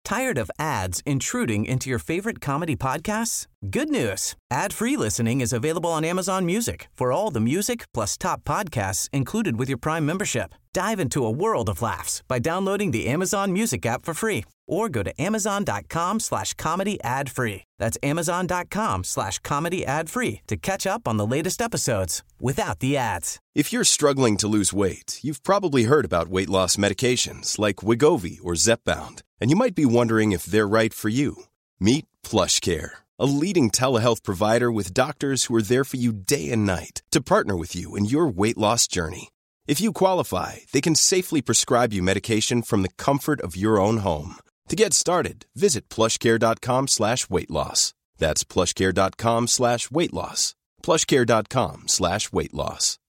Tired of ads intruding into your favorite comedy podcasts? Good news. Ad-free listening is available on Amazon Music for all the music plus top podcasts included with your Prime membership. Dive into a world of laughs by downloading the Amazon Music app for free or go to amazon.com/comedy ad-free. That's amazon.com/comedy ad-free to catch up on the latest episodes without the ads. If you're struggling to lose weight, you've probably heard about weight loss medications like Wegovy or Zepbound, and you might be wondering if they're right for you. Meet PlushCare, a leading telehealth provider with doctors who are there for you day and night to partner with you in your weight loss journey. If you qualify, they can safely prescribe you medication from the comfort of your own home. To get started, visit plushcare.com/weight-loss. That's plushcare.com/weight-loss. plushcare.com/weight-loss.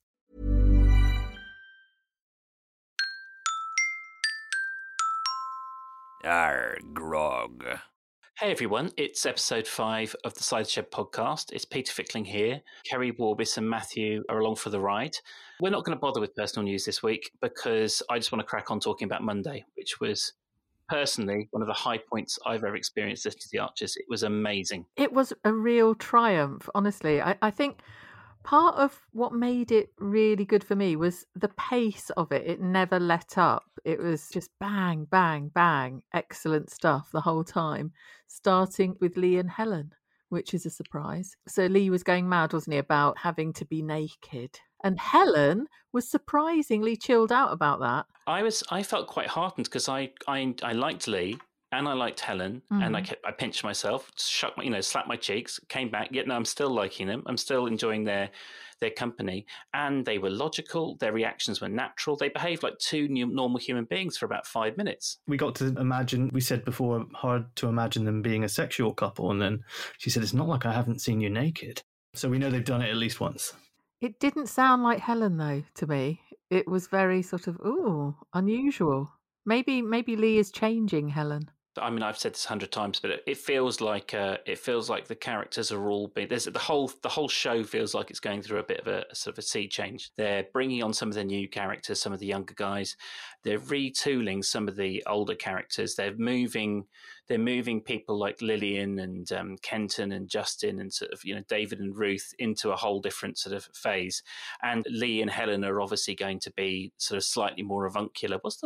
Grog. Hey everyone, it's episode 5 of the Sideshed podcast. It's Peter Fickling here. Kerry Warbis and Matthew are along for the ride. We're not going to bother with personal news this week because I just want to crack on talking about Monday, which was personally one of the high points I've ever experienced listening to The Archers. It was amazing. It was a real triumph, honestly. I think part of what made it really good for me was the pace of it. It never let up. It was just bang, bang, bang. Excellent stuff the whole time, starting with Lee and Helen, which is a surprise. So Lee was going mad, wasn't he, about having to be naked. And Helen was surprisingly chilled out about that. I felt quite heartened because I liked Lee and I liked Helen, and I pinched myself, slapped my cheeks, came back. Yet no, I'm still liking them. I'm still enjoying their company, and they were logical. Their reactions were natural. They behaved like two normal human beings for about 5 minutes. We got to imagine. We said before, hard to imagine them being a sexual couple, and then she said, "It's not like I haven't seen you naked." So we know they've done it at least once. It didn't sound like Helen, though, to me. It was very sort of, unusual. Maybe Lee is changing Helen. I mean, I've said this 100 times, but it feels like the characters are all being. There's the whole show feels like it's going through a bit of a sort of a sea change. They're bringing on some of the new characters, some of the younger guys. They're retooling some of the older characters. They're moving people like Lillian and Kenton and Justin and sort of David and Ruth into a whole different sort of phase. And Lee and Helen are obviously going to be sort of slightly more avuncular. What's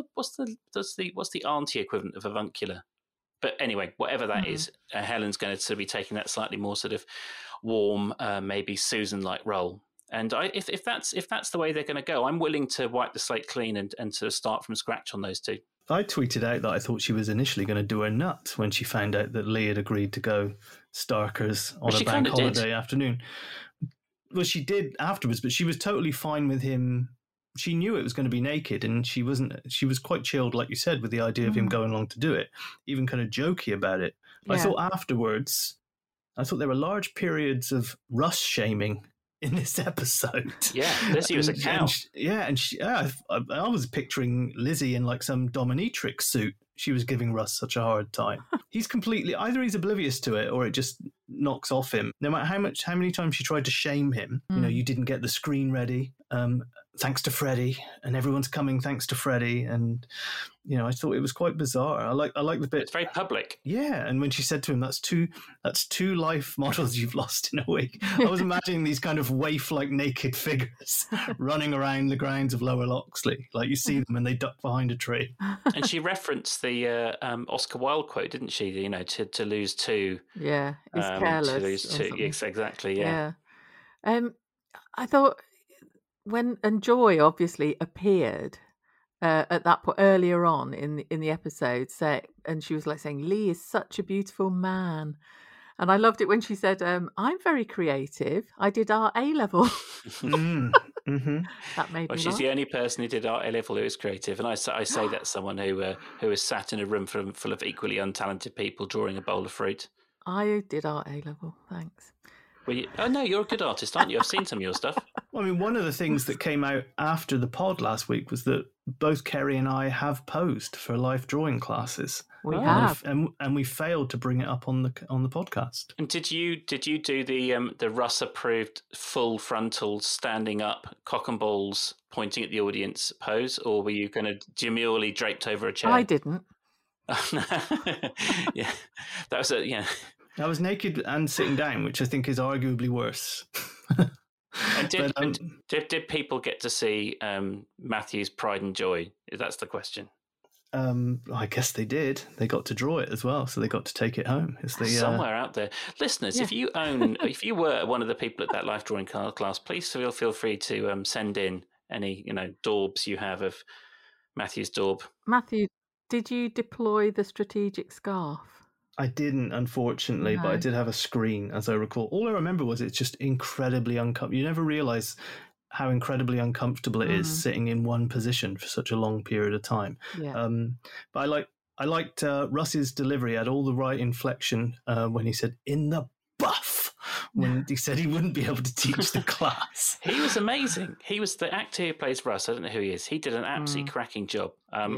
the auntie equivalent of avuncular? But anyway, whatever that is, Helen's going to sort of be taking that slightly more sort of warm, maybe Susan-like role. And if that's the way they're going to go, I'm willing to wipe the slate clean and sort of start from scratch on those two. I tweeted out that I thought she was initially going to do her nut when she found out that Lee had agreed to go Starkers on a bank holiday afternoon. Well, she did afterwards, but she was totally fine with him. She knew it was going to be naked, and she was quite chilled, like you said, with the idea of him going along to do it, even kind of jokey about it. Yeah. I thought afterwards, there were large periods of Russ shaming in this episode. Yeah, Lizzie was a cow. I was picturing Lizzie in like some dominatrix suit. She was giving Russ such a hard time. He's either he's oblivious to it or it just knocks off him. No matter how many times she tried to shame him, you didn't get the screen ready, thanks to Freddie, and everyone's coming thanks to Freddie, and I thought it was quite bizarre. I like the bit. It's very public. Yeah, and when she said to him, "That's two life models you've lost in a week," I was imagining these kind of waif-like naked figures running around the grounds of Lower Loxley, like you see them and they duck behind a tree. And she referenced the Oscar Wilde quote, didn't she? To lose two. Yeah, it's careless. To lose two. Yes, exactly. Yeah. I thought and Joy obviously appeared at that point earlier on in the episode, and she was like saying, "Lee is such a beautiful man," and I loved it when she said, "I'm very creative. I did art A-level." That made me she's laugh. the only person who did art A-level who is creative, and I say that's someone who is sat in a room full of equally untalented people drawing a bowl of fruit. I did art A-level, thanks. Oh no, you're a good artist, aren't you? I've seen some of your stuff. Well, I mean, one of the things that came out after the pod last week was that both Kerry and I have posed for life drawing classes. We have, and we failed to bring it up on the podcast. And did you do the Russ approved full frontal standing up cock and balls pointing at the audience pose, or were you kind of demurely draped over a chair? I didn't. Yeah, that was a I was naked and sitting down, which I think is arguably worse. And did people get to see Matthew's pride and joy? That's the question. I guess they did. They got to draw it as well, so they got to take it home. Somewhere out there, listeners, if you were one of the people at that life drawing class, please feel free to send in any daubs you have of Matthew's daub. Matthew, did you deploy the strategic scarf? I didn't, unfortunately, but I did have a screen, as I recall. All I remember was it's just incredibly uncomfortable. You never realise how incredibly uncomfortable it is sitting in one position for such a long period of time. Yeah. But I liked Russ's delivery. Had all the right inflection when he said, "in the buff," when he said he wouldn't be able to teach the class. He was amazing. He was the actor who plays Russ. I don't know who he is. He did an absolutely cracking job.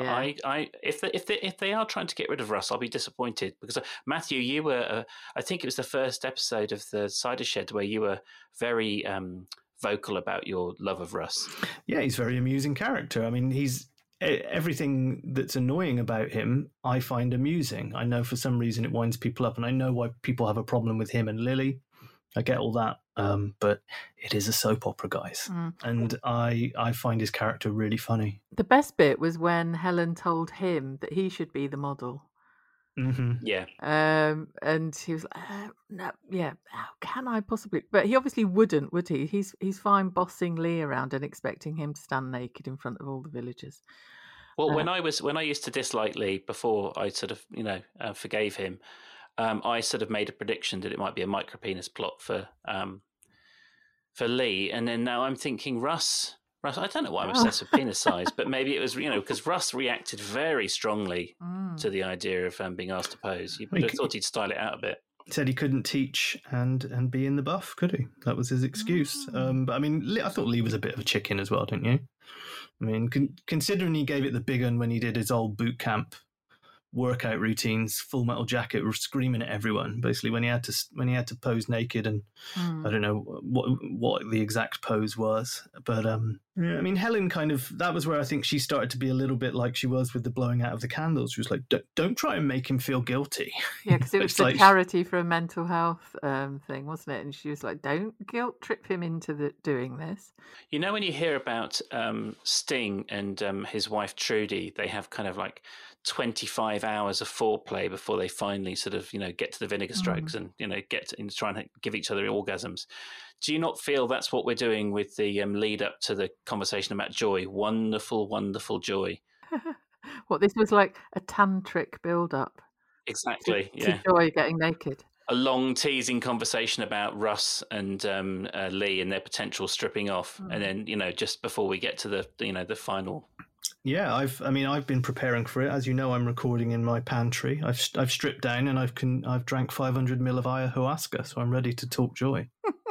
If they are trying to get rid of Russ, I'll be disappointed, because Matthew, you were I think it was the first episode of the Cider Shed where you were very vocal about your love of Russ. Yeah, he's a very amusing character. I mean, he's everything that's annoying about him I find amusing. I know for some reason it winds people up, and I know why people have a problem with him and Lily. I get all that, but it is a soap opera, guys. And I find his character really funny. The best bit was when Helen told him that he should be the model. Mm-hmm. Yeah. And he was like, no, yeah, how can I possibly? But he obviously wouldn't, would he? He's fine bossing Lee around and expecting him to stand naked in front of all the villagers. Well, when I used to dislike Lee before I sort of forgave him, I sort of made a prediction that it might be a micropenis plot for Lee, and then now I'm thinking Russ. I don't know why I'm obsessed with penis size, but maybe it was because Russ reacted very strongly to the idea of being asked to pose. You would have thought he'd style it out a bit. He said he couldn't teach and be in the buff, could he? That was his excuse. But I mean, I thought Lee was a bit of a chicken as well, didn't you? I mean, considering he gave it the big one when he did his old boot camp workout routines, Full Metal Jacket, were screaming at everyone. Basically, when he had to pose naked, and I don't know what the exact pose was, but yeah, I mean, Helen that was where I think she started to be a little bit like she was with the blowing out of the candles. She was like, "Don't try and make him feel guilty." Yeah, because it was the charity for a mental health thing, wasn't it? And she was like, "Don't guilt trip him into doing this." You know, when you hear about Sting and his wife Trudy, they have kind of like 25 hours of foreplay before they finally sort of get to the vinegar strokes and get in trying to give each other orgasms. Do you not feel that's what we're doing with the lead up to the conversation about joy? Wonderful, wonderful joy. What, this was like a tantric build up? Exactly. To joy getting naked. A long teasing conversation about Russ and Lee and their potential stripping off, and then just before we get to the final. Yeah, I've been preparing for it. As you know, I'm recording in my pantry. I've stripped down and I've drank 500 ml of ayahuasca, so I'm ready to talk joy.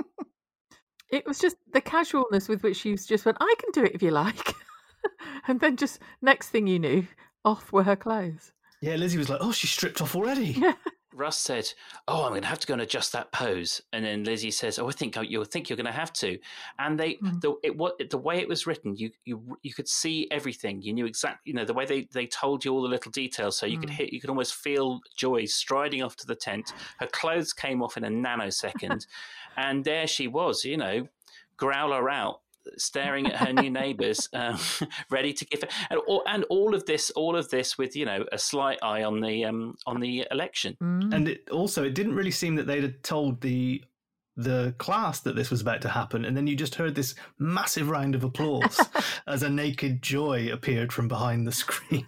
It was just the casualness with which she just went, "I can do it if you like," and then just next thing you knew, off were her clothes. Yeah, Lizzie was like, "Oh, she stripped off already." Yeah. Russ said, "Oh, I'm going to have to go and adjust that pose," and then Lizzie says, "Oh, you'll think you're going to have to." And the way it was written, you could see everything. You knew exactly, the way they told you all the little details, so you could almost feel Joy striding off to the tent. Her clothes came off in a nanosecond, and there she was, growler out, staring at her new neighbours, ready to give it, and all of this with a slight eye on the election. And it didn't really seem that they'd have told the class that this was about to happen, and then you just heard this massive round of applause as a naked Joy appeared from behind the screen.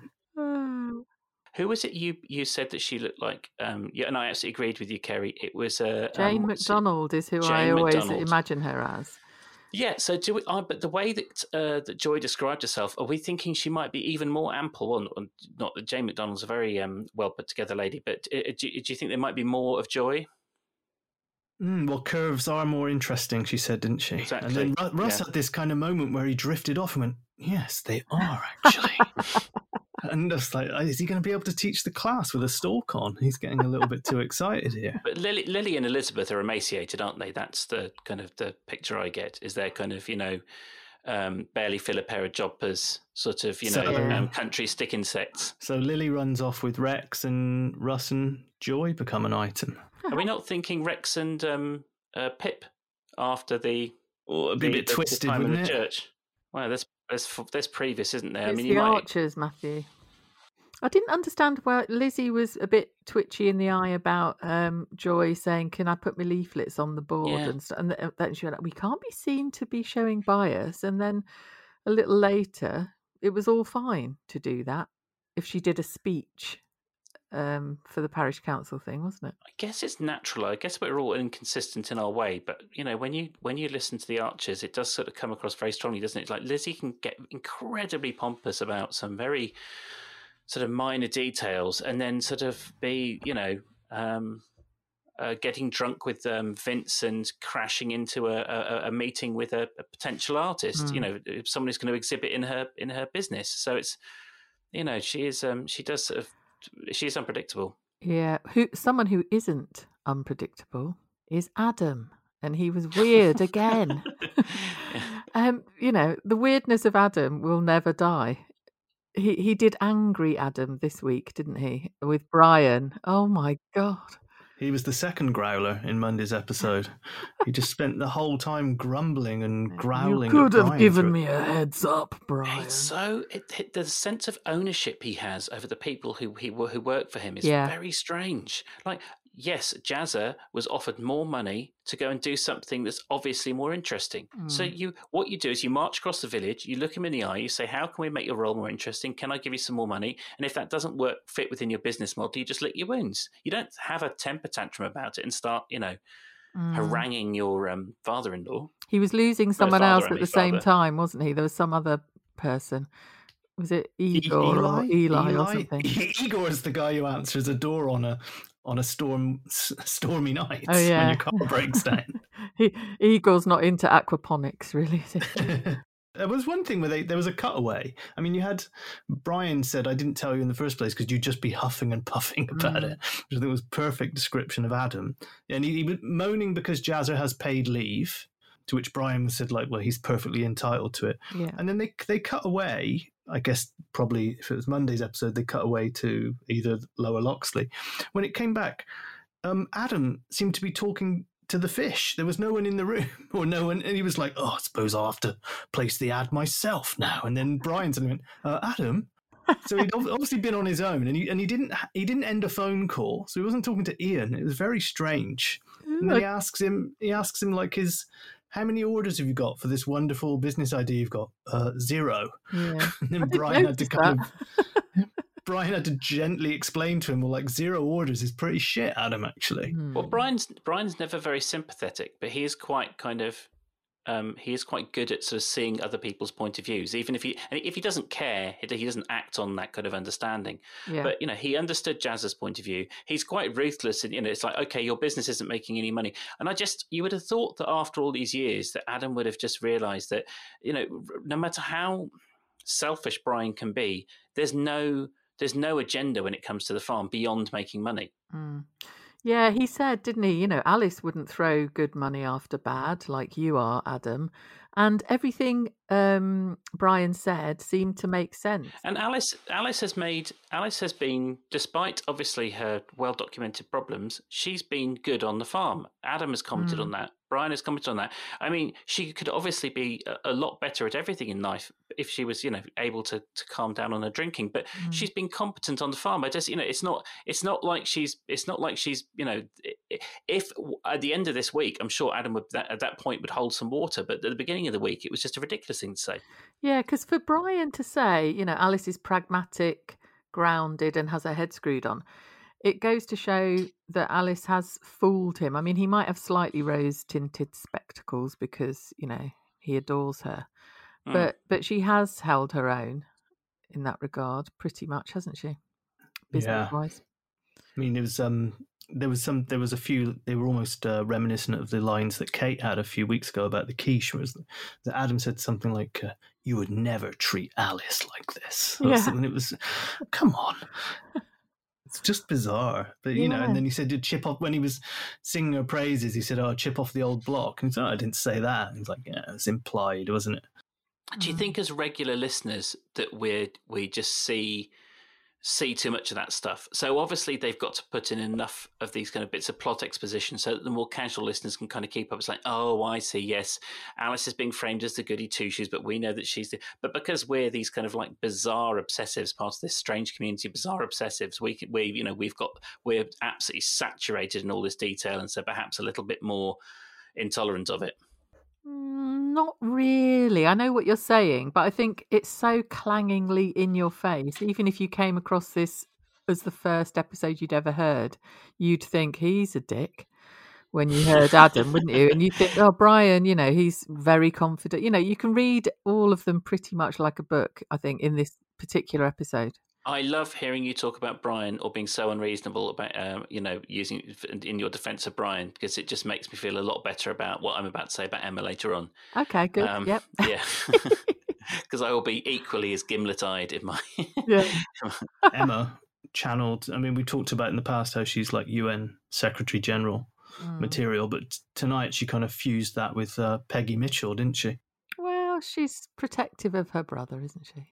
Who was it you said that she looked like? Yeah, and I absolutely agreed with you, Kerry. It was Jane McDonald is who I always imagine her as. Yeah, so do we? But the way that Joy described herself, are we thinking she might be even more ample? Well, not that Jane McDonald's a very well put together lady, but do you think there might be more of Joy? Well, curves are more interesting, she said, didn't she? Exactly. And then Russ had this kind of moment where he drifted off and went, "Yes, they are actually." And just like, is he going to be able to teach the class with a stalk on? He's getting a little bit too excited here. But Lily and Elizabeth are emaciated, aren't they? That's the kind of the picture I get. Is they're kind of barely fill a pair of jobbers, sort of, country stick insects. So Lily runs off with Rex, and Russ and Joy become an item. Are we not thinking Rex and Pip after the a bit twisted, time in the church? Well, there's previous, isn't there? It's Archers, Matthew. I didn't understand why Lizzie was a bit twitchy in the eye about Joy saying, "Can I put my leaflets on the board?" and stuff. And then she was like, "We can't be seen to be showing bias." And then a little later, it was all fine to do that if she did a speech for the parish council thing, wasn't it? I guess it's natural. I guess we're all inconsistent in our way, but when you listen to the Archers, it does sort of come across very strongly, doesn't it? It's like Lizzie can get incredibly pompous about some very sort of minor details, and then sort of be, getting drunk with Vince and crashing into a meeting with a potential artist. If someone who's going to exhibit in her business. So it's, she's unpredictable. Yeah, someone who isn't unpredictable is Adam, and he was weird again. The weirdness of Adam will never die. He did angry Adam this week, didn't he? With Brian. Oh my God. He was the second growler in Monday's episode. He just spent the whole time grumbling and growling. You could have given me a heads up, Brian. So the sense of ownership he has over the people who work for him is very strange. Like, yes, Jazza was offered more money to go and do something that's obviously more interesting. So what you do is you march across the village, you look him in the eye, you say, "How can we make your role more interesting? Can I give you some more money?" And if that doesn't fit within your business model, you just lick your wounds. You don't have a temper tantrum about it and start, haranguing your father-in-law. He was losing someone else at the same time, wasn't he? There was some other person. Was it Igor or Eli or something? Igor is the guy who answers a door on a stormy night when your car breaks down. Igor's not into aquaponics, really, is he? There was one thing where there was a cutaway. I mean, you had Brian said, "I didn't tell you in the first place because you'd just be huffing and puffing about it," which I think was a perfect description of Adam. And he was moaning because Jazza has paid leave, to which Brian said, like, well, he's perfectly entitled to it. Yeah. And then they cut away. I guess probably if it was Monday's episode, they cut away to either Lower Loxley. When it came back, Adam seemed to be talking to the fish. There was no one in the room, or no one, and he was like, "Oh, I suppose I'll have to place the ad myself now." And then Brian suddenly went, "Adam." So he'd obviously been on his own, and he didn't end a phone call, so he wasn't talking to Ian. It was very strange. And then he asks him like how many orders have you got for this wonderful business idea you've got? 0. Yeah. And then Brian had to gently explain to him, well, like 0 orders is pretty shit, Adam, actually. Well, Brian's never very sympathetic, but he is quite kind of he is quite good at sort of seeing other people's point of views, even if he doesn't care, he doesn't act on that kind of understanding. Yeah. But he understood Jazza's point of view. He's quite ruthless, and it's like, okay, your business isn't making any money, and you would have thought that after all these years that Adam would have just realised that no matter how selfish Brian can be, there's no agenda when it comes to the farm beyond making money. Yeah, he said, didn't he? Alice wouldn't throw good money after bad like you are, Adam. And everything Brian said seemed to make sense. And Alice has been, despite obviously her well-documented problems, she's been good on the farm. Adam has commented on that. Brian has commented on that. I mean, she could obviously be a lot better at everything in life if she was, able to calm down on her drinking. But she's been competent on the farm. I just, it's not like she's, if at the end of this week, I'm sure Adam would at that point would hold some water. But at the beginning of the week, it was just a ridiculous thing to say. Yeah, because for Brian to say, Alice is pragmatic, grounded, and has her head screwed on, it goes to show that Alice has fooled him. I mean, he might have slightly rose-tinted spectacles because, he adores her. But she has held her own in that regard, pretty much, hasn't she? Business-wise. I mean, there was a few. They were almost reminiscent of the lines that Kate had a few weeks ago about the quiche. Was that Adam said something like, "You would never treat Alice like this." And it was, come on. It's just bizarre. But, and then he said, "Did chip off," when he was singing her praises, he said, "Oh, chip off the old block." And he said, "Oh, I didn't say that." And he's like, "Yeah, it's implied, wasn't it?" Do you think as regular listeners that we just see too much of that stuff? So obviously they've got to put in enough of these kind of bits of plot exposition so that the more casual listeners can kind of keep up. It's like, oh, I see, yes, Alice is being framed as the goody two-shoes, but we know that but because we're these kind of like bizarre obsessives, part of this strange community of bizarre obsessives, we're absolutely saturated in all this detail, and so perhaps a little bit more intolerant of it. Not really. I know what you're saying, but I think it's so clangingly in your face. Even if you came across this as the first episode you'd ever heard, you'd think he's a dick when you heard Adam, wouldn't you? And you think, oh, Brian, he's very confident. You can read all of them pretty much like a book, I think, in this particular episode. I love hearing you talk about Brian or being so unreasonable about, using in your defense of Brian, because it just makes me feel a lot better about what I'm about to say about Emma later on. Okay, good. Yep. Yeah. Because I will be equally as gimlet-eyed in my... Yeah. Emma channeled, we talked about in the past how she's like UN Secretary General material, but tonight she kind of fused that with Peggy Mitchell, didn't she? Well, she's protective of her brother, isn't she?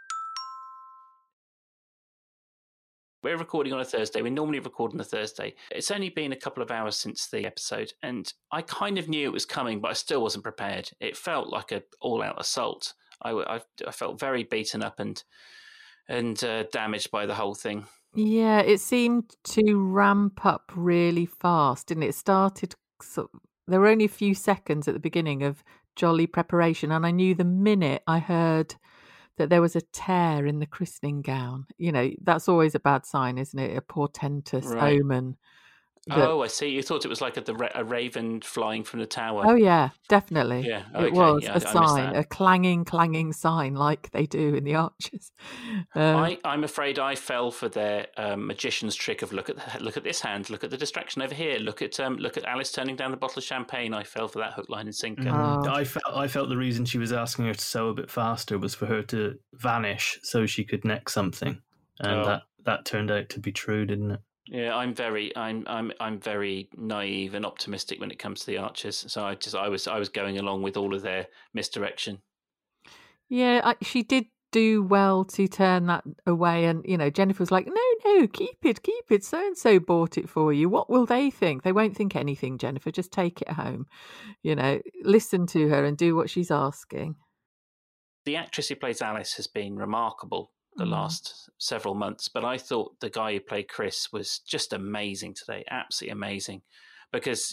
We're recording on a Thursday. We normally record on a Thursday. It's only been a couple of hours since the episode, and I kind of knew it was coming, but I still wasn't prepared. It felt like an all-out assault. I felt very beaten up and damaged by the whole thing. Yeah, it seemed to ramp up really fast, didn't it? It started... there were only a few seconds at the beginning of jolly preparation, and I knew the minute I heard that there was a tear in the christening gown. That's always a bad sign, isn't it? A portentous omen. I see. You thought it was like a raven flying from the tower. Oh, yeah, definitely. Yeah, okay. It was a sign, a clanging sign like they do in the Archers. I'm afraid I fell for their magician's trick of look at this hand, look at the distraction over here, look at Alice turning down the bottle of champagne. I fell for that hook, line and sinker. I felt the reason she was asking her to sew a bit faster was for her to vanish so she could neck something, and that turned out to be true, didn't it? Yeah, I'm very naive and optimistic when it comes to the Archers. So I was going along with all of their misdirection. Yeah, she did do well to turn that away, and Jennifer was like, "No, keep it. So and so bought it for you. What will they think? They won't think anything, Jennifer. Just take it home. Listen to her and do what she's asking." The actress who plays Alice has been remarkable the last several months, but I thought the guy who played Chris was just amazing today, absolutely amazing, because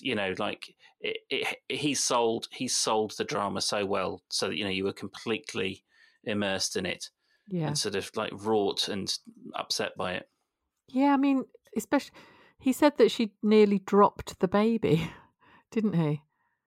he sold the drama so well, so that you were completely immersed in it, and sort of like wrought and upset by it. Yeah, especially he said that she nearly dropped the baby, didn't he?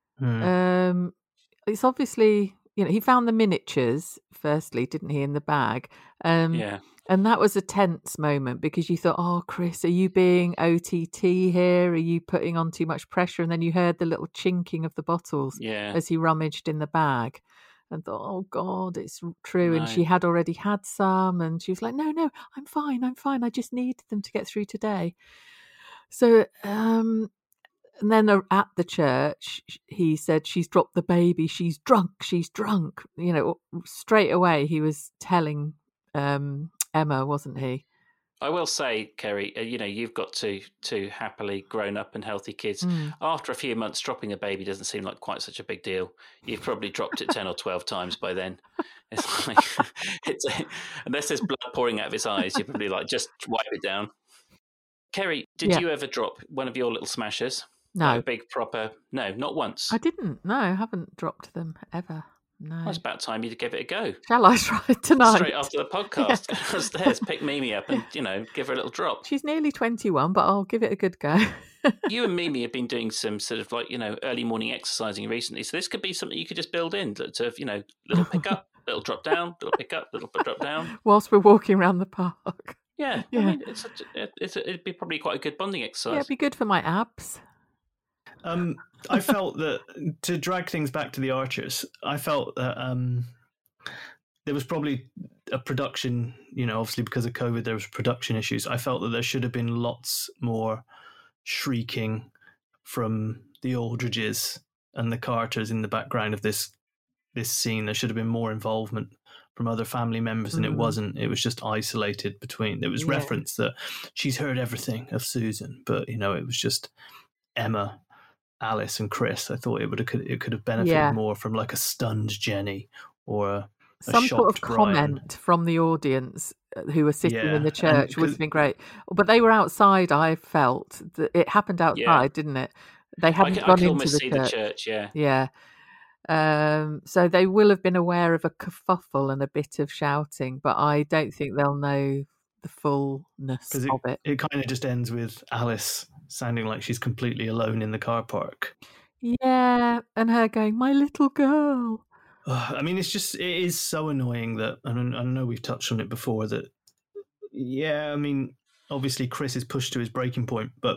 It's obviously. He found the miniatures, firstly, didn't he, in the bag? Yeah. And that was a tense moment because you thought, oh, Chris, are you being OTT here? Are you putting on too much pressure? And then you heard the little chinking of the bottles as he rummaged in the bag and thought, oh, God, it's true. No. And she had already had some. And she was like, no, I'm fine. I just needed them to get through today. So... And then at the church, he said, she's dropped the baby, she's drunk. Straight away he was telling Emma, wasn't he? I will say, Kerry, you've got two happily grown up and healthy kids. After a few months, dropping a baby doesn't seem like quite such a big deal. You've probably dropped it 10 or 12 times by then. It's like, unless there's blood pouring out of his eyes, you're probably like, just wipe it down. Kerry, did you ever drop one of your little smashers? No. Like a big proper... No, not once. I didn't. No, I haven't dropped them ever. No. Well, it's about time you give it a go. Shall I try it tonight? Straight after the podcast. Go downstairs, pick Mimi up and, give her a little drop. She's nearly 21, but I'll give it a good go. You and Mimi have been doing some sort of early morning exercising recently. So this could be something you could just build in. To little pick up, little drop down, little pick up, little drop down. Whilst we're walking around the park. Yeah. It'd be probably quite a good bonding exercise. Yeah, it'd be good for my abs. I felt that, to drag things back to the Archers, I felt that there was probably a production, obviously because of COVID, there was production issues. I felt that there should have been lots more shrieking from the Aldridges and the Carters in the background of this this scene. There should have been more involvement from other family members, and it wasn't. It was just isolated between. There was reference that she's heard everything of Susan, but it was just Emma, Alice, and Chris. I thought it could have benefited more from like a stunned Jenny or some sort of comment from the audience who were sitting in the church would have been great. But they were outside. I felt that it happened outside, didn't it? They hadn't gone into the church. Yeah. So they will have been aware of a kerfuffle and a bit of shouting, but I don't think they'll know the fullness of it. It kind of just ends with Alice sounding like she's completely alone in the car park. Yeah, and her going, "My little girl." I mean, it is so annoying that, and I know we've touched on it before, that, I mean, obviously Chris is pushed to his breaking point, but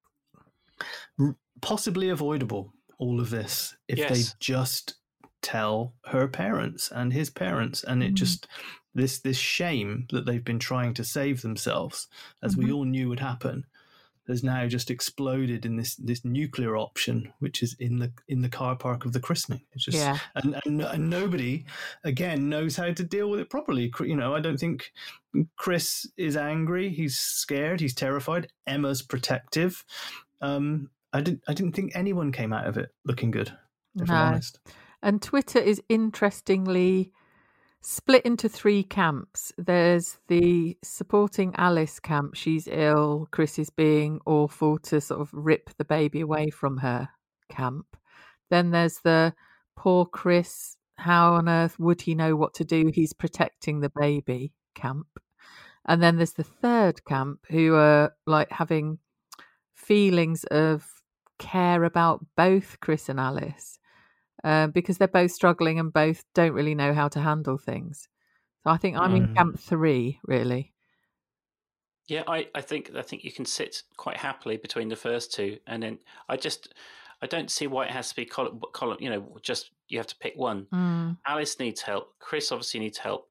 possibly avoidable, all of this, if they just tell her parents and his parents, and it just, this shame that they've been trying to save themselves, as we all knew would happen, has now just exploded in this nuclear option, which is in the car park of the christening. It's just and nobody again knows how to deal with it properly. I don't think Chris is angry. He's scared. He's terrified. Emma's protective. I didn't think anyone came out of it looking good, if I'm honest. And Twitter is interestingly split into 3 camps. There's the supporting Alice camp. She's ill. Chris is being awful to sort of rip the baby away from her camp. Then there's the poor Chris. How on earth would he know what to do? He's protecting the baby camp. And then there's the third camp who are like having feelings of care about both Chris and Alice. Because they're both struggling and both don't really know how to handle things. So I think I'm in camp 3, really. Yeah, I think you can sit quite happily between the first two, and then I don't see why it has to be column. Just you have to pick one. Alice needs help. Chris obviously needs help.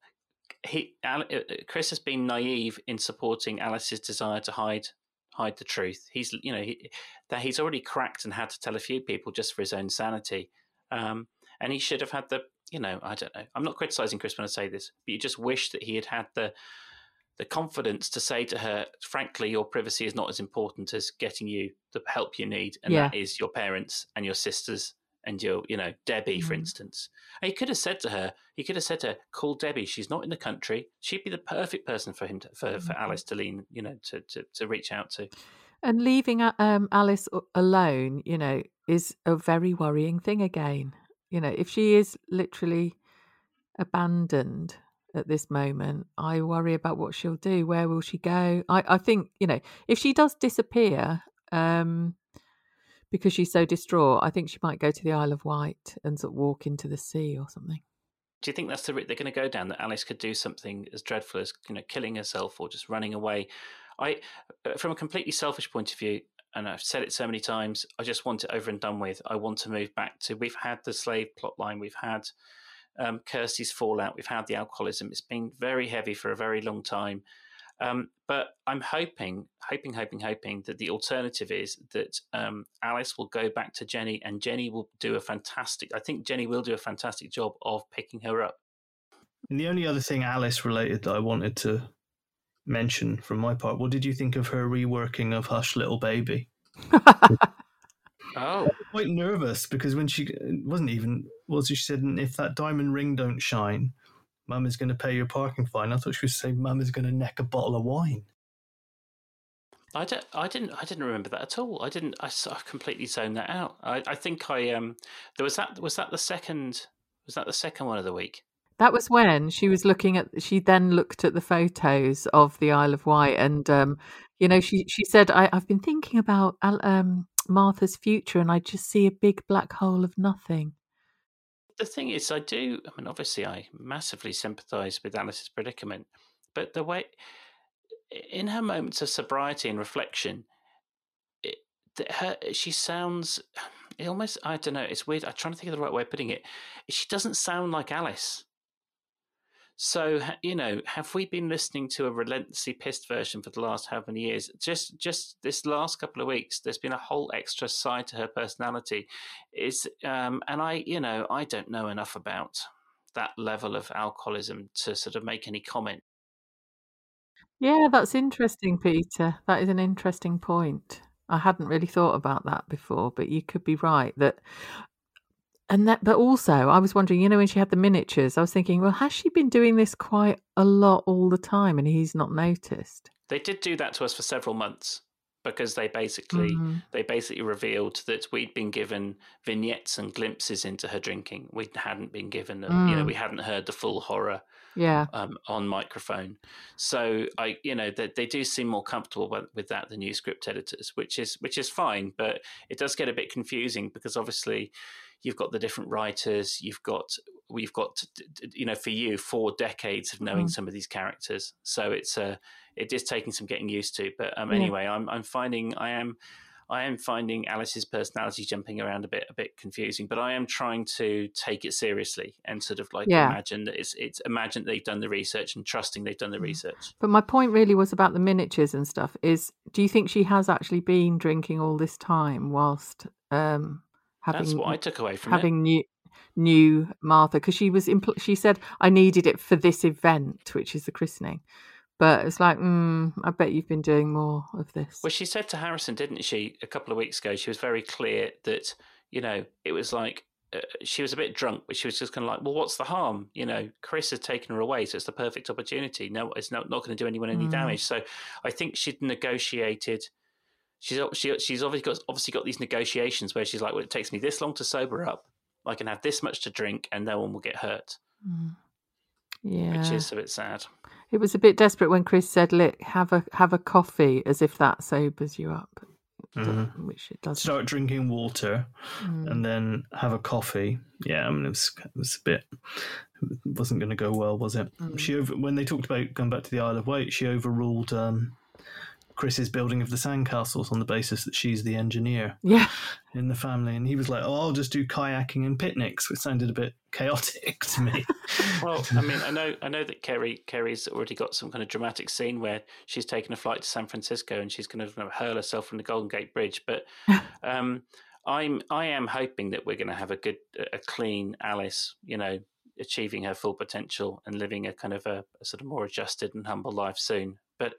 Chris has been naive in supporting Alice's desire to hide the truth. He's he's already cracked and had to tell a few people just for his own sanity. And he should have had I don't know. I'm not criticising Chris when I say this, but you just wish that he had had the confidence to say to her, frankly, your privacy is not as important as getting you the help you need. And that is your parents and your sisters and your, Debbie, for instance. And he could have said to her, call Debbie. She's not in the country. She'd be the perfect person for him, for Alice to lean, to reach out to. And leaving Alice alone, is a very worrying thing again. If she is literally abandoned at this moment, I worry about what she'll do. Where will she go? I think, if she does disappear because she's so distraught, I think she might go to the Isle of Wight and sort of walk into the sea or something. Do you think that's the route they're going to go down, that Alice could do something as dreadful as, killing herself or just running away? From a completely selfish point of view, and I've said it so many times, I just want it over and done with. I want to move back to, we've had the slave plotline, we've had Kirsty's fallout, we've had the alcoholism. It's been very heavy for a very long time. But I'm hoping that the alternative is that Alice will go back to Jenny, and Jenny will do a fantastic job of picking her up. And the only other thing Alice related that I wanted to mention from my part, what did you think of her reworking of Hush Little Baby? I was quite nervous because when she said, if that diamond ring don't shine, Mum is going to pay your parking fine. I thought she was saying Mum is going to neck a bottle of wine. I didn't remember that at all. I completely zoned that out. I think was that the second one of the week? That was when she then looked at the photos of the Isle of Wight, and she said, I've been thinking about Martha's future, and I just see a big black hole of nothing. The thing is, obviously I massively sympathise with Alice's predicament, but the way, in her moments of sobriety and reflection, she sounds, it almost, I don't know, it's weird, I'm trying to think of the right way of putting it. She doesn't sound like Alice. So, have we been listening to a relentlessly pissed version for the last how many years? Just this last couple of weeks, there's been a whole extra side to her personality. And I don't know enough about that level of alcoholism to sort of make any comment. Yeah, that's interesting, Peter. That is an interesting point. I hadn't really thought about that before, but you could be right that. But also, I was wondering, when she had the miniatures, I was thinking, well, has she been doing this quite a lot all the time and he's not noticed? They did do that to us for several months because they basically revealed that we'd been given vignettes and glimpses into her drinking. We hadn't been given, we hadn't heard the full horror. Yeah. On microphone. So they do seem more comfortable with that than new script editors, which is fine, but it does get a bit confusing because obviously you've got the different writers, we've got for you 4 decades of knowing some of these characters, so it is taking some getting used to. But anyway, I'm finding I am finding Alice's personality jumping around a bit confusing, but I am trying to take it seriously and sort of imagine that imagine they've done the research and trusting they've done the research. But my point really was about the miniatures and stuff. Do you think she has actually been drinking all this time whilst That's what I took away from having new Martha? Because she said I needed it for this event, which is the christening. But it's like, I bet you've been doing more of this. Well, she said to Harrison, didn't she, a couple of weeks ago, she was very clear that, it was like, she was a bit drunk, but she was just kind of like, well, what's the harm? Chris has taken her away, so it's the perfect opportunity. No, it's not going to do anyone any damage. So I think she'd negotiated. She's obviously got these negotiations where she's like, well, it takes me this long to sober up. I can have this much to drink and no one will get hurt. Yeah. Which is a bit sad. It was a bit desperate when Chris said, "Look, have a coffee," as if that sobers you up, which it doesn't. Start drinking water and then have a coffee. Yeah, I mean, it was a bit. It wasn't going to go well, was it? When they talked about going back to the Isle of Wight, she overruled Chris's building of the sandcastles on the basis that she's the engineer in the family. And he was like, I'll just do kayaking and picnics, which sounded a bit chaotic to me. Well, I mean, I know that Kerry's already got some kind of dramatic scene where she's taken a flight to San Francisco and she's going to hurl herself from the Golden Gate Bridge. But I am hoping that we're going to have a clean Alice, achieving her full potential and living a kind of a sort of more adjusted and humble life soon. But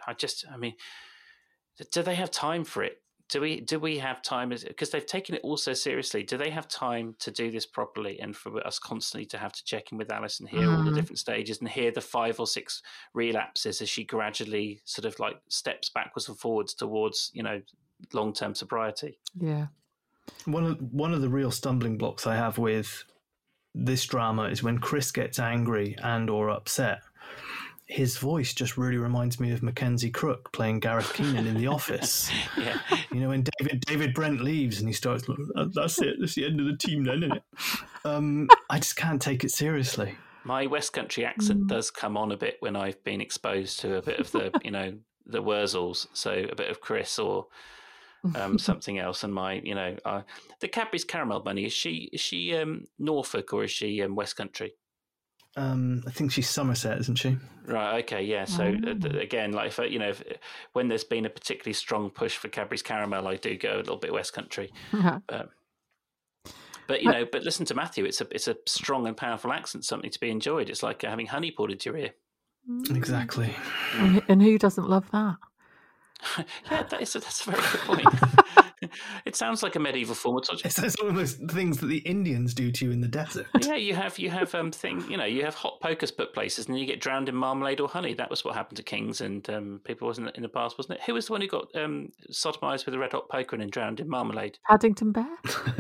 do they have time for it? Do we have time? Because they've taken it all so seriously. Do they have time to do this properly? And for us constantly to have to check in with Alice and hear all the different stages and hear the 5 or 6 relapses as she gradually sort of like steps backwards and forwards towards, long-term sobriety. Yeah. One of the real stumbling blocks I have with this drama is when Chris gets angry and or upset. His voice just really reminds me of Mackenzie Crook playing Gareth Keenan in The Office. Yeah. When David Brent leaves and he starts, that's it, that's the end of the team then, isn't it? I just can't take it seriously. My West Country accent does come on a bit when I've been exposed to a bit of the, the Wurzels, so a bit of Chris or something else. And my, the Cadbury's Caramel Bunny, is she Norfolk or is she West Country? I think she's Somerset, isn't she? Right. Okay. Yeah. So again, like if when there's been a particularly strong push for Cadbury's Caramel, I do go a little bit West Country. But but listen to Matthew. It's a strong and powerful accent, something to be enjoyed. It's like having honey poured into your ear. Exactly. And who doesn't love that? Yeah, that's a very good point. It sounds like a medieval form of torture. It's one of those things that the Indians do to you in the desert. Yeah, you have you have hot pokers put places, and then you get drowned in marmalade or honey. That was what happened to kings and people, wasn't it, in the past, wasn't it? Who was the one who got sodomized with a red hot poker and then drowned in marmalade? Paddington Bear.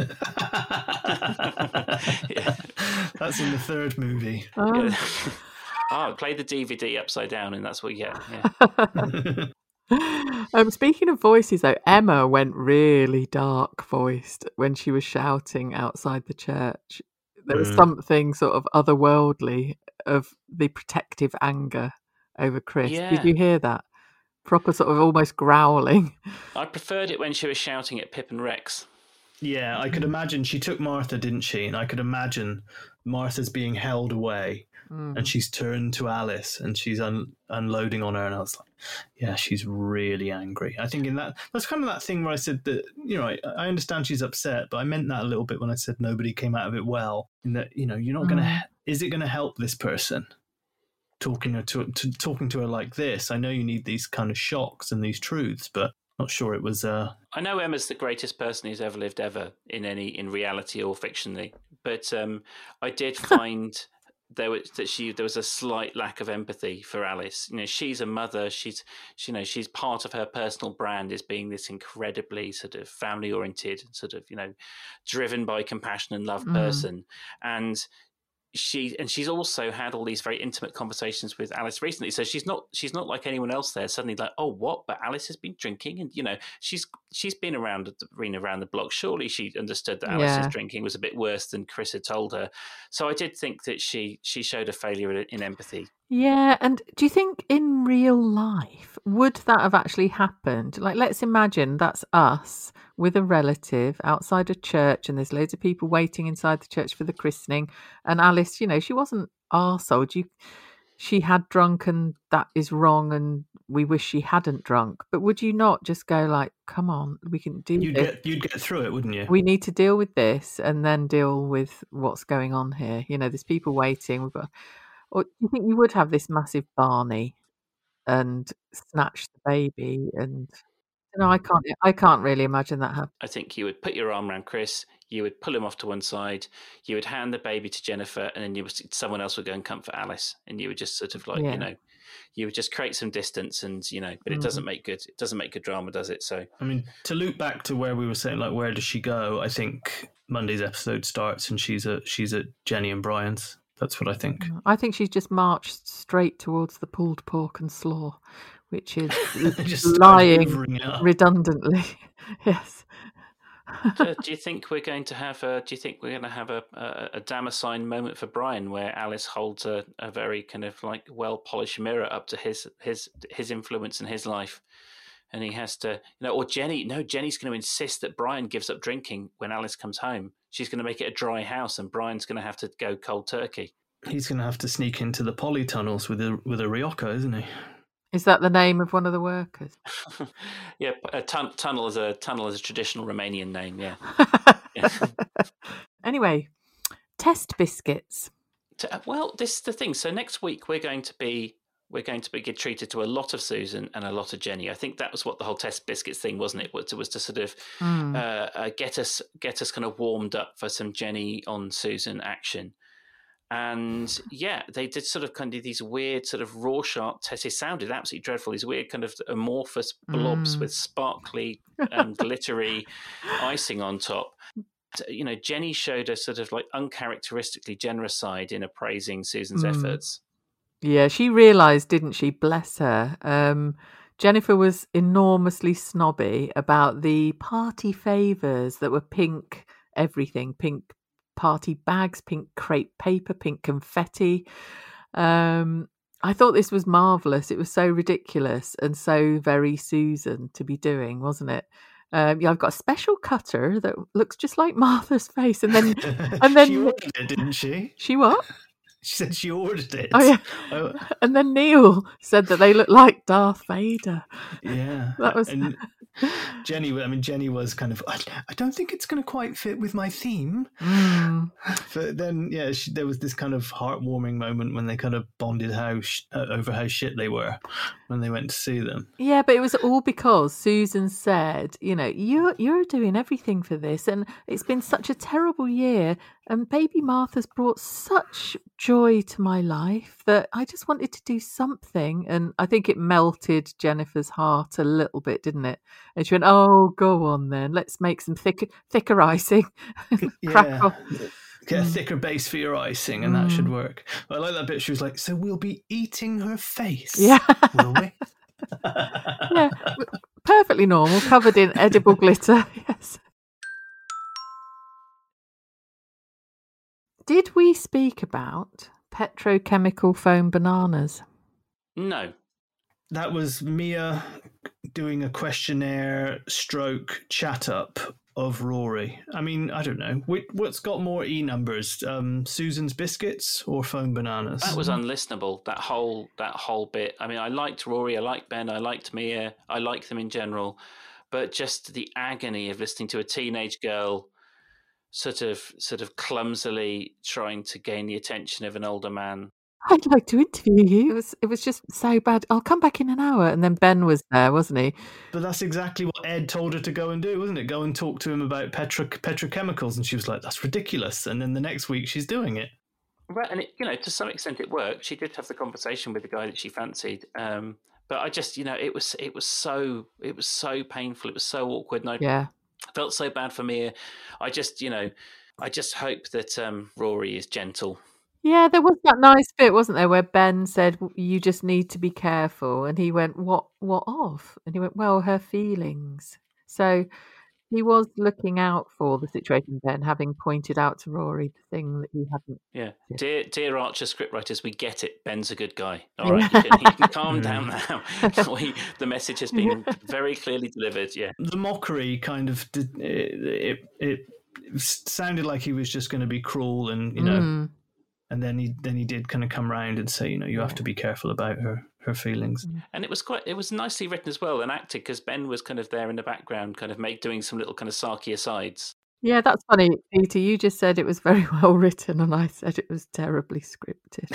Yeah. That's in the 3rd movie. Oh. Yeah. Play the DVD upside down, and that's what you get. Yeah. Speaking of voices, though, Emma went really dark voiced when she was shouting outside the church. There was something sort of otherworldly of the protective anger over Chris. Yeah. Did you hear that? Proper sort of almost growling. I preferred it when she was shouting at Pip and Rex. Yeah, I could imagine she took Martha, didn't she? And I could imagine Martha's being held away and she's turned to Alice and she's unloading on her, and I was like, yeah, she's really angry. I think that's kind of that thing where I said that, you know, I understand she's upset, but I meant that a little bit when I said nobody came out of it well, in that, you know, you're not going to, is it going to help this person talking to her like this? I know you need these kind of shocks and these truths, but not sure it was. I know Emma's the greatest person who's ever lived in reality or fictionally, but I did find there was a slight lack of empathy for Alice. You know, she's a mother. She's part of her personal brand as being this incredibly sort of family oriented, sort of, you know, driven by compassion and love person, and she's also had all these very intimate conversations with Alice recently. So she's not like anyone else there. Suddenly like, oh, what? But Alice has been drinking, and, you know, she's been around the block. Surely she understood that Alice's drinking was a bit worse than Chris had told her. So I did think that she showed a failure in empathy. Yeah, and do you think in real life would that have actually happened? Like, let's imagine that's us with a relative outside a church, and there's loads of people waiting inside the church for the christening, and Alice, you know, she wasn't arsehole. She had drunk, and that is wrong, and we wish she hadn't drunk. But would you not just go like, come on, we can do this? You'd get through it, wouldn't you? We need to deal with this and then deal with what's going on here. You know, there's people waiting. Or do you think you would have this massive Barney and snatch the baby? And no, I can't really imagine that happening. I think you would put your arm around Chris, you would pull him off to one side, you would hand the baby to Jennifer, and then someone else would go and comfort Alice, and you would just sort of like, you know, you would just create some distance, and, you know, but it doesn't make good drama, does it? So I mean, to loop back to where we were saying, like, where does she go? I think Monday's episode starts and she's at Jenny and Brian's. That's what I think. I think she's just marched straight towards the pulled pork and slaw, which is just lying redundantly. Yes. Do you think we're going to have a Damascene moment for Brian, where Alice holds a very kind of like well polished mirror up to his influence in his life, and he has to, you know, or Jenny's going to insist that Brian gives up drinking when Alice comes home. She's going to make it a dry house, and Brian's going to have to go cold turkey. He's going to have to sneak into the polytunnels with a Ryoka, isn't he? Is that the name of one of the workers? Yeah, tunnel is a traditional Romanian name. Yeah. Anyway, test biscuits. Well, this is the thing. So next week we're going to be get treated to a lot of Susan and a lot of Jenny. I think that was what the whole test biscuits thing, wasn't it? It was to sort of get us kind of warmed up for some Jenny on Susan action. And yeah, they did sort of kind of these weird sort of Rorschach tests. It sounded absolutely dreadful. These weird kind of amorphous blobs with sparkly and glittery icing on top. You know, Jenny showed a sort of like uncharacteristically generous side in appraising Susan's efforts. Yeah, she realised, didn't she? Bless her. Jennifer was enormously snobby about the party favours that were pink everything, pink party bags, pink crepe paper, pink confetti. I thought this was marvellous. It was so ridiculous and so very Susan to be doing, wasn't it? I've got a special cutter that looks just like Martha's face, and then she ordered it, didn't she? She what? She said she ordered it. Oh yeah. And then Neil said that they look like Darth Vader. Yeah, that was. And Jenny was kind of, I don't think it's going to quite fit with my theme. But then, yeah, there was this kind of heartwarming moment when they kind of bonded over how shit they were when they went to see them. Yeah, but it was all because Susan said, you know, you're doing everything for this, and it's been such a terrible year, and baby Martha's brought such joy to my life that I just wanted to do something. And I think it melted Jennifer's heart a little bit, didn't it? And she went, oh, go on then. Let's make some thicker icing. Crack off. Get a thicker base for your icing, and that should work. I like that bit. She was like, so we'll be eating her face, will we? Yeah, perfectly normal, covered in edible glitter. Yes. Did we speak about petrochemical foam bananas? No. That was Mia doing a questionnaire stroke chat up of Rory. I mean, I don't know. What's got more E numbers? Susan's Biscuits or Phone Bananas? That was unlistenable, that whole bit. I mean, I liked Rory, I liked Ben, I liked Mia, I liked them in general. But just the agony of listening to a teenage girl sort of clumsily trying to gain the attention of an older man. I'd like to interview you. It was just so bad. I'll come back in an hour. And then Ben was there, wasn't he? But that's exactly what Ed told her to go and do, wasn't it? Go and talk to him about petrochemicals. And she was like, that's ridiculous. And then the next week she's doing it. Right. And, to some extent it worked. She did have the conversation with the guy that she fancied. But I just, it was so painful. It was so awkward. And I felt so bad for Mia. I just hope that Rory is gentle. Yeah, there was that nice bit, wasn't there, where Ben said, you just need to be careful. And he went, what of? And he went, well, her feelings. So he was looking out for the situation, Ben, having pointed out to Rory the thing that he hadn't. Yeah. Dear Archer scriptwriters, we get it. Ben's a good guy. All right, you can calm down now. The message has been very clearly delivered, yeah. The mockery kind of, it sounded like he was just going to be cruel and, And then he did kind of come round and say, you have to be careful about her feelings. And it was nicely written as well and acted, because Ben was kind of there in the background, kind of doing some little kind of sarky asides. Yeah, that's funny, Peter. You just said it was very well written, and I said it was terribly scripted.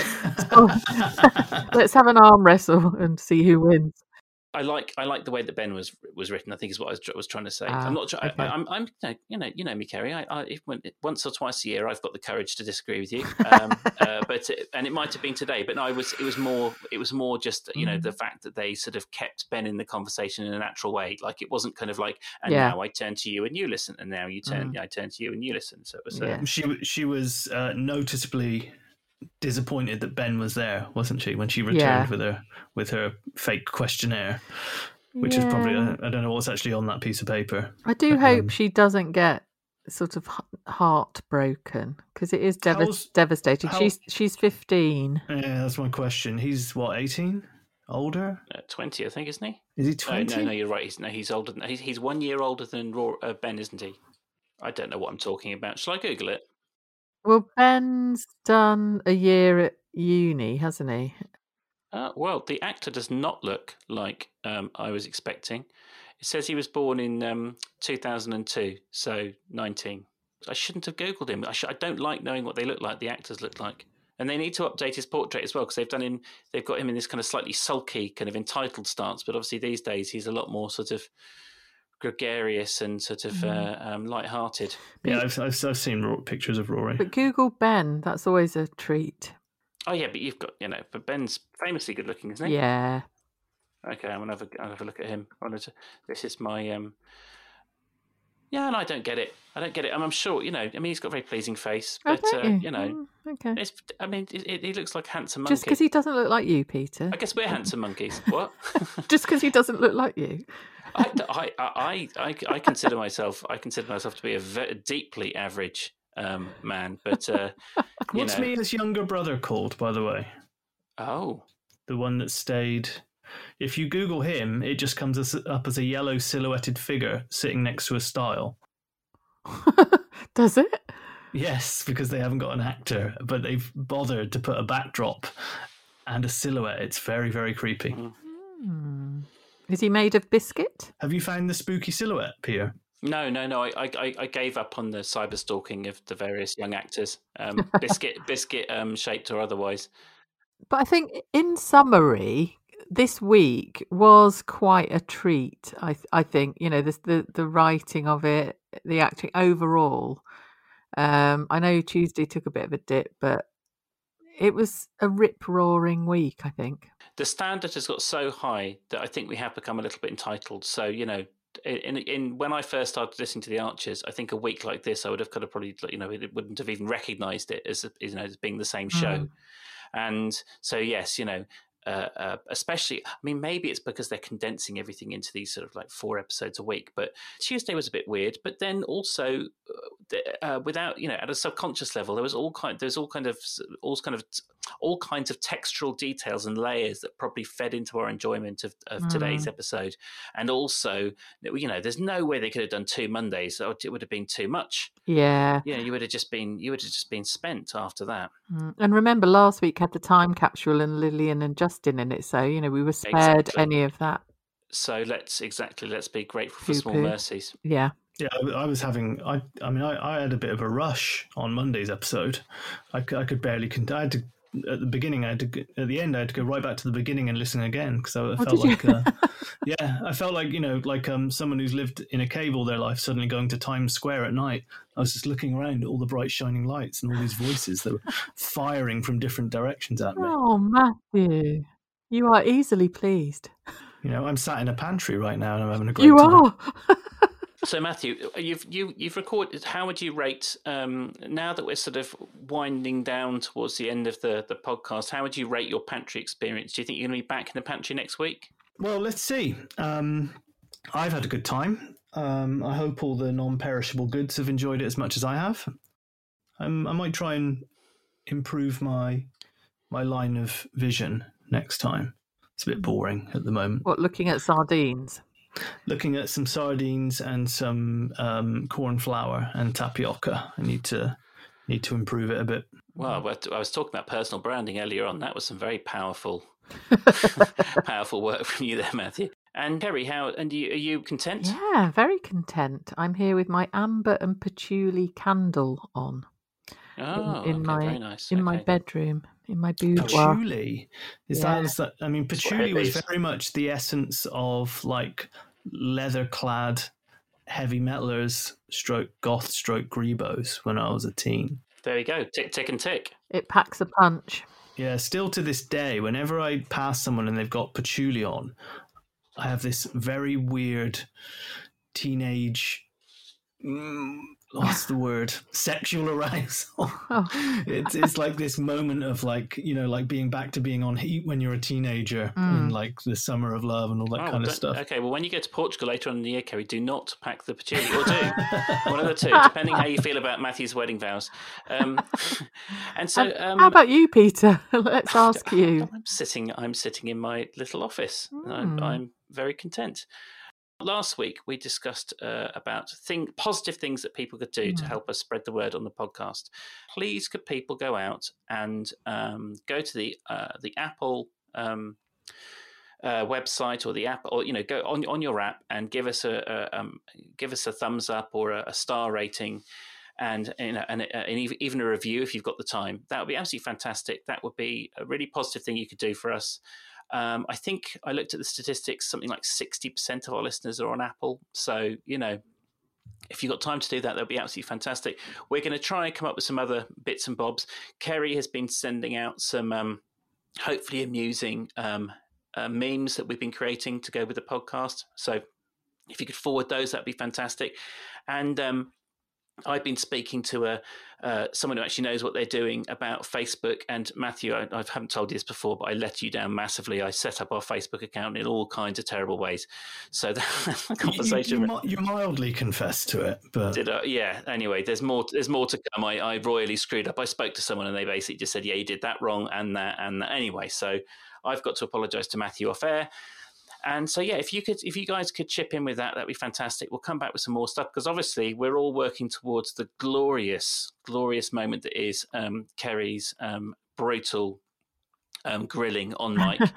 So, let's have an arm wrestle and see who wins. I like the way that Ben was written, I think, is what I was trying to say. I'm not sure. Okay. I'm you know me, Kerry. Once or twice a year, I've got the courage to disagree with you. But it might have been today. But no, it was more just the fact that they sort of kept Ben in the conversation in a natural way. Like it wasn't kind of like, and now I turn to you and you listen, and now I turn to you and you listen. So it was. She was noticeably disappointed that Ben was there, wasn't she, when she returned with her fake questionnaire, which is probably I don't know what's actually on that piece of paper. I do hope she doesn't get sort of heartbroken, because it is devastating. She's 15. Yeah, that's my question. He's what, 18? Older? 20, I think, isn't he? Is he 20? No, you're right. He's older than he's 1 year older than Ben, isn't he? I don't know what I'm talking about. Shall I Google it? Well, Ben's done a year at uni, hasn't he? Well, the actor does not look like I was expecting. It says he was born in 2002, so 19. I shouldn't have Googled him. I don't like knowing what they look like, the actors look like. And they need to update his portrait as well, because they've got him in this kind of slightly sulky, kind of entitled stance. But obviously these days he's a lot more sort of gregarious and sort of light-hearted. Yeah, I've seen pictures of Rory. But Google Ben, that's always a treat. Oh yeah, but you've got but Ben's famously good-looking, isn't he? Yeah. Okay, I'm gonna have a look at him. This is my Yeah, and I don't get it. I'm sure he's got a very pleasing face, but okay. he looks like a handsome monkey. Just because he doesn't look like you, Peter. I guess we're handsome monkeys. What? Just because he doesn't look like you. I consider myself to be a very deeply average man, but what's Mia's younger brother called, by the way? Oh, the one that stayed. If you Google him, it just comes up as a yellow silhouetted figure sitting next to a stile. Does it? Yes, because they haven't got an actor, but they've bothered to put a backdrop and a silhouette. It's very, very creepy. Mm. Is he made of biscuit? Have you found the spooky silhouette, Pierre? No. I gave up on the cyber stalking of the various young actors, biscuit shaped or otherwise. But I think, in summary, this week was quite a treat. I think the writing of it, the acting overall. I know Tuesday took a bit of a dip, but it was a rip-roaring week, I think. The standard has got so high that I think we have become a little bit entitled. So, in when I first started listening to The Archers, I think a week like this, I would have kind of probably, it wouldn't have even recognised it as being the same show. And so, yes, especially, I mean, maybe it's because they're condensing everything into these sort of like 4 episodes a week, but Tuesday was a bit weird. But then also without, at a subconscious level, there was all kinds of textural details and layers that probably fed into our enjoyment of today's episode. And also, there's no way they could have done 2 Mondays. It would have been too much. Yeah. Yeah, you would have just been spent after that. And remember, last week had the time capsule and Lillian and Justin in it, so we were spared any of that. So let's be grateful for small mercies. Yeah. Yeah, I was having. I had a bit of a rush on Monday's episode. I could barely. I had to at the beginning. At the end, I had to go right back to the beginning and listen again because I felt like. I felt like someone who's lived in a cave all their life suddenly going to Times Square at night. I was just looking around at all the bright shining lights and all these voices that were firing from different directions at me. Oh, Matthew, you are easily pleased. I'm sat in a pantry right now and I'm having a great time. You are. So Matthew, you've recorded. How would you rate now that we're sort of winding down towards the end of the podcast? How would you rate your pantry experience? Do you think you're going to be back in the pantry next week? Well, let's see. I've had a good time. I hope all the non-perishable goods have enjoyed it as much as I have. I might try and improve my line of vision next time. It's a bit boring at the moment. What, looking at sardines? Looking at some sardines and some corn flour and tapioca. I need to improve it a bit. Well, I was talking about personal branding earlier on. That was some very powerful work from you there, Matthew. And Kerry, are you content? Yeah, very content. I'm here with my amber and patchouli candle on. Oh, very nice. In my bedroom, in my boudoir. Patchouli? Is that? I mean, patchouli was very much the essence of like leather-clad heavy metalers, goth, grebos when I was a teen. There you go. Tick, tick, and tick. It packs a punch. Yeah, still to this day, whenever I pass someone and they've got patchouli on, I have this very weird teenage. What's the word? Sexual arousal. Oh. It's like this moment of like being back to being on heat when you're a teenager and like the summer of love and all that kind of stuff. Okay, well, when you go to Portugal later on in the year, Kerry, do not pack the patchouli, or do one of the two, depending how you feel about Matthew's wedding vows. And so, how about you, Peter? Let's ask you. I'm sitting in my little office. I'm very content. Last week, we discussed about positive things that people could do to help us spread the word on the podcast. Please, could people go out and go to the Apple website or the app, or go on your app and give us a thumbs up or a star rating, and even a review if you've got the time. That would be absolutely fantastic. That would be a really positive thing you could do for us. I think I looked at the statistics, something like 60% of our listeners are on Apple. So, if you've got time to do that, that'll be absolutely fantastic. We're going to try and come up with some other bits and bobs. Kerry has been sending out some hopefully amusing memes that we've been creating to go with the podcast. So if you could forward those, that'd be fantastic. And I've been speaking to someone who actually knows what they're doing about Facebook. And Matthew, I haven't told you this before, but I let you down massively. I set up our Facebook account in all kinds of terrible ways. So the conversation... You mildly confessed to it. But... Did I? Yeah. Anyway, there's more to come. I royally screwed up. I spoke to someone and they basically just said, yeah, you did that wrong and that. Anyway, so I've got to apologise to Matthew off air. And so, yeah, if you guys could chip in with that, that'd be fantastic. We'll come back with some more stuff because obviously we're all working towards the glorious moment that is Kerry's brutal grilling on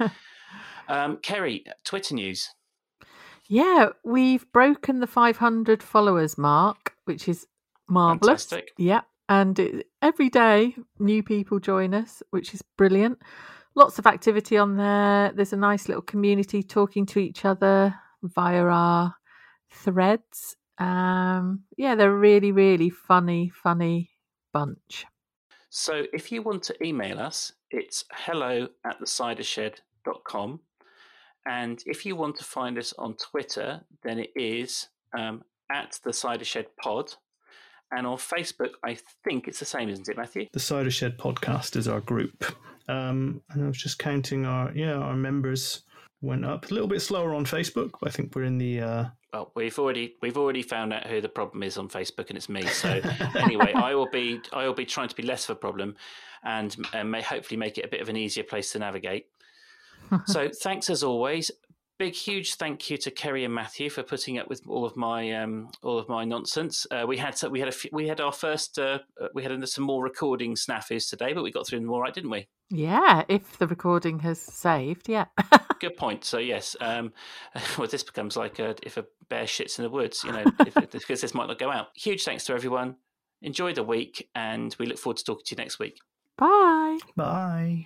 mic. Kerry, Twitter news. Yeah, we've broken the 500 followers mark, which is marvellous. Fantastic. Yeah, and every day new people join us, which is brilliant. Lots of activity on there. There's a nice little community talking to each other via our threads. Yeah, they're a really, really funny bunch. So if you want to email us, it's hello@thecidershed.com. And if you want to find us on Twitter, then it is @thecidershed_pod. And on Facebook, I think it's the same, isn't it, Matthew? The Cider Shed podcast is our group. And I was just counting our members went up. A little bit slower on Facebook, but I think we're in the Well, we've already found out who the problem is on Facebook, and it's me. So anyway, I will be trying to be less of a problem, and may hopefully make it a bit of an easier place to navigate. So thanks as always. Big, huge thank you to Kerry and Matthew for putting up with all of my nonsense. We had some more recording snafus today, but we got through them all right, didn't we? Yeah, if the recording has saved, yeah. Good point. So yes, well, this becomes like if a bear shits in the woods, because this might not go out. Huge thanks to everyone. Enjoy the week, and we look forward to talking to you next week. Bye. Bye.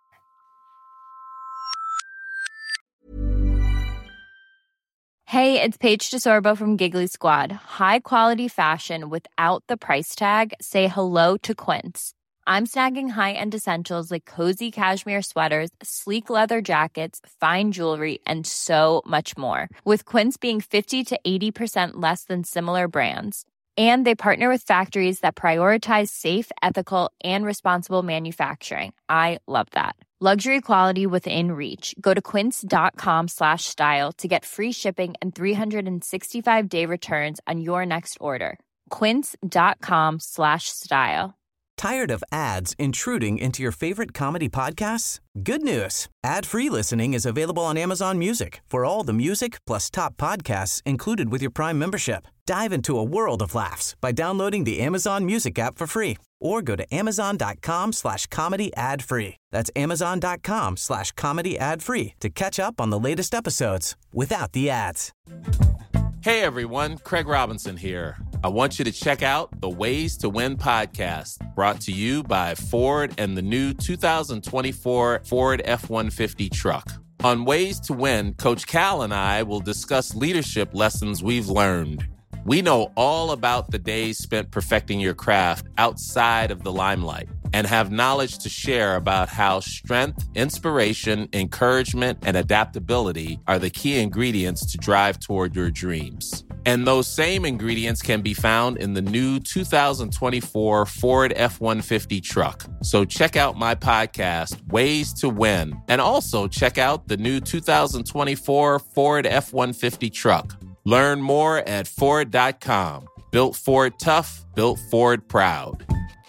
Hey, it's Paige DeSorbo from Giggly Squad. High quality fashion without the price tag. Say hello to Quince. I'm snagging high-end essentials like cozy cashmere sweaters, sleek leather jackets, fine jewelry, and so much more. With Quince being 50 to 80% less than similar brands. And they partner with factories that prioritize safe, ethical, and responsible manufacturing. I love that. Luxury quality within reach. Go to quince.com/style to get free shipping and 365-day returns on your next order. Quince.com/style. Tired of ads intruding into your favorite comedy podcasts? Good news. Ad-free listening is available on Amazon Music for all the music plus top podcasts included with your Prime membership. Dive into a world of laughs by downloading the Amazon Music app for free or go to amazon.com/comedy ad-free. That's amazon.com/comedy ad-free to catch up on the latest episodes without the ads. Hey everyone, Craig Robinson here. I want you to check out the Ways to Win podcast, brought to you by Ford and the new 2024 Ford F-150 truck. On Ways to Win, Coach Cal and I will discuss leadership lessons we've learned. We know all about the days spent perfecting your craft outside of the limelight and have knowledge to share about how strength, inspiration, encouragement, and adaptability are the key ingredients to drive toward your dreams. And those same ingredients can be found in the new 2024 Ford F-150 truck. So check out my podcast, Ways to Win, and also check out the new 2024 Ford F-150 truck. Learn more at Ford.com. Built Ford tough, built Ford proud.